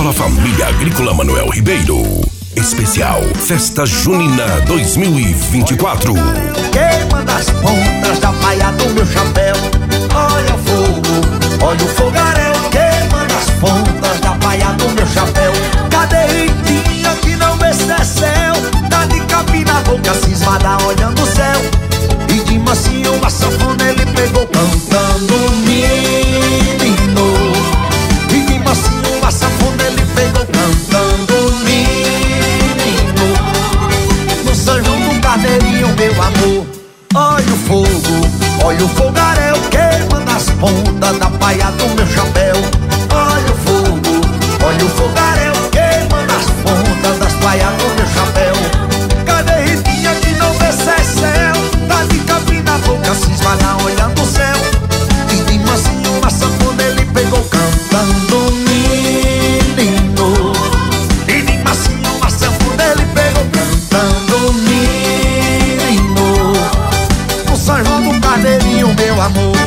Escola Família Agrícola Manuel Ribeiro. Especial Festa Junina 2024. Queima das pontas da baia do meu chapéu. Olha o fogo, olha o fogaréu. Queima das pontas da baia do meu chapéu. Cadê Ritinha que não vê se é céu? Tá de capim na boca, cismada olhando o céu. E de mansinho uma sanfona ele pegou cantando menino. E de mansinho uma sanfona ele pegou cantando menino. No São João do Carneirinho, meu amor. Olha o fogo, olha o fogaréu. Queima nas pontas da baia do meu chapéu. Olha o fogo, olha o fogaréu. Queima nas pontas das baias do meu chapéu. Cadê Ritinha que não vê se é céu? Tá de capim na boca, cismada olhando o céu. E de mansinho uma sanfona ele pegou cantando menino. E de mansinho uma sanfona ele pegou cantando menino. No São João do Carneirinho, meu amor.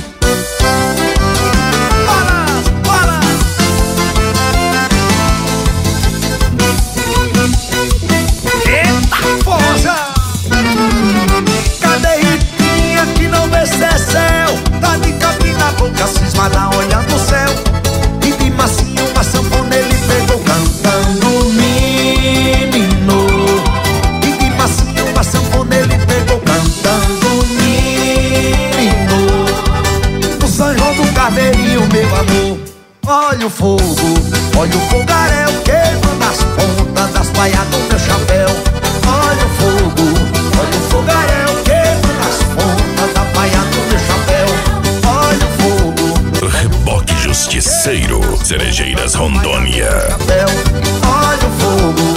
Cismada olhando o céu. E de mansinho uma sanfona ele pegou cantando menino. E de mansinho uma sanfona ele pegou cantando menino. No São João do Carneirinho, meu amor. Olha o fogo, olha o fogaréu. Queima nas pontas das baias do meu chapéu. Olha o fogo, olha o fogaréu. Queima nas pontas da baia do meu chapéu. Olha o fogo. Reboque Justiceiro, Cerejeiras, Rondônia. Olha o fogo,